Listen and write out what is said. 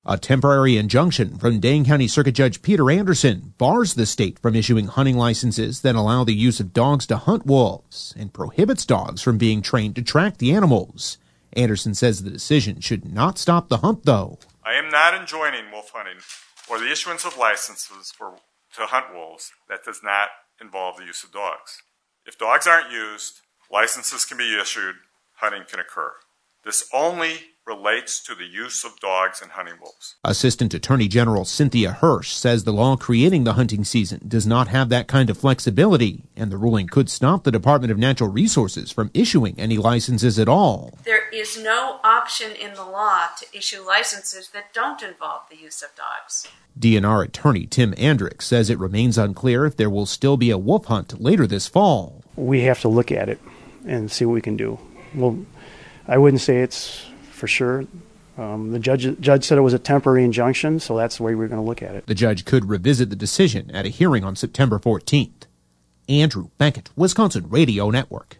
A temporary injunction from Dane County Circuit Judge Peter Anderson bars the state from issuing hunting licenses that allow the use of dogs to hunt wolves and prohibits dogs from being trained to track the animals. Anderson says the decision should not stop the hunt, though. I am not enjoining wolf hunting or the issuance of licenses to hunt wolves that does not involve the use of dogs. If dogs aren't used, licenses can be issued, hunting can occur. This only relates to the use of dogs in hunting wolves. Assistant Attorney General Cynthia Hirsch says the law creating the hunting season does not have that kind of flexibility, and the ruling could stop the Department of Natural Resources from issuing any licenses at all. There is no option in the law to issue licenses that don't involve the use of dogs. DNR attorney Tim Andrick says it remains unclear if there will still be a wolf hunt later this fall. We have to look at it and see what we can do. Well, I wouldn't say it's for sure. The judge said it was a temporary injunction, so that's the way we're going to look at it. The judge could revisit the decision at a hearing on September 14th. Andrew Beckett, Wisconsin Radio Network.